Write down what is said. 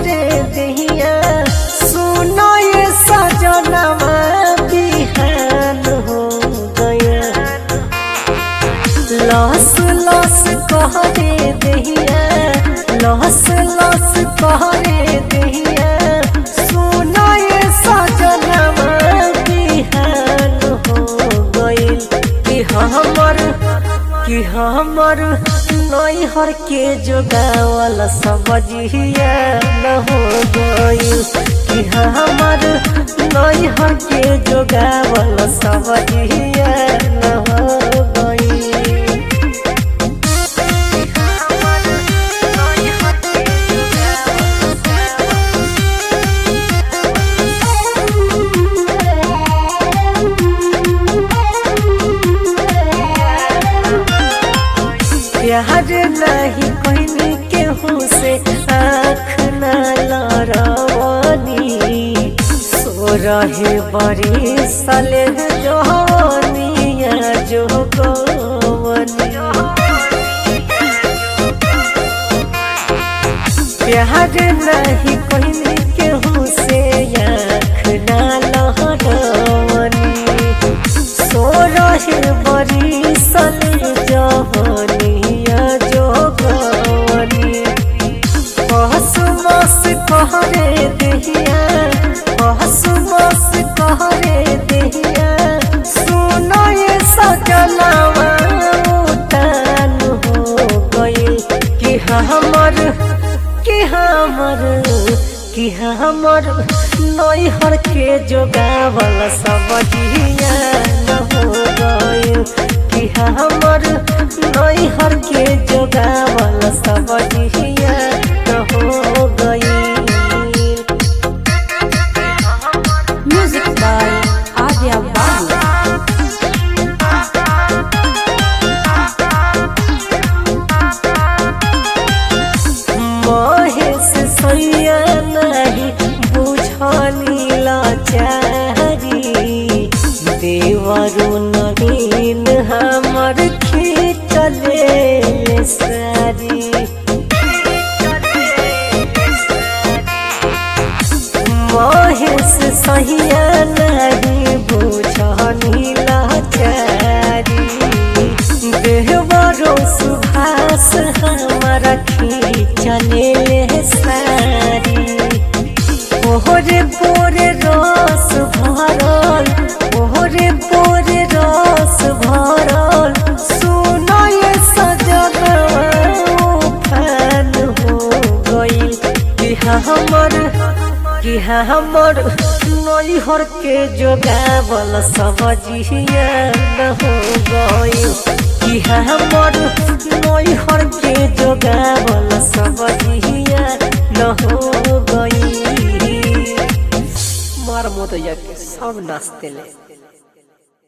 कहरे दहिया सुनो ये सजनवा बिहान हो गया। लस लस कहरे दहिया लस लस कहरे दहिया सुनो ये सजनवा बिहान हो गइल। कि हमर नैहर के जोगावल सब्जिया न हो गइल। कि हमर नैहर के जोगावल सब्जिया न हो गइल। प्यार नहीं कहनी केहू से आँख न लड़वनी। सो रहे बड़ी साले जवानिया जो गवनी। प्यार नहीं कहनी केहू से आँख न लड़वनी। सो रहे बड़ी साले जवानी कहरे दहिया हसमस कहरे दहिया सुनो ये सजनवा उतान हो गइल। कि हमर नैहर के जोगावल सब्जिया न हो गइल। कि हमर नैहर के जोगावल सब्जिया न हो गइल। महेश सैया नहीं बुझनी लाचारी। देवरु नवीन हमर खींचले सारी। महेश सैया नहीं बुझनी लाचारी। देवरु सुभाष हमारा खींचले सारी। ओहरे पोरे रस भरल ओहरे पोरे रस भरल सुनो ये सजनवा उफान हो गइल। कि हमर नैहर के जोगावल सब्जिया न हो गइल। कि हमर नैहर के जोगावल सब्जिया न हो गइल। मार मोत सब नाचते ले।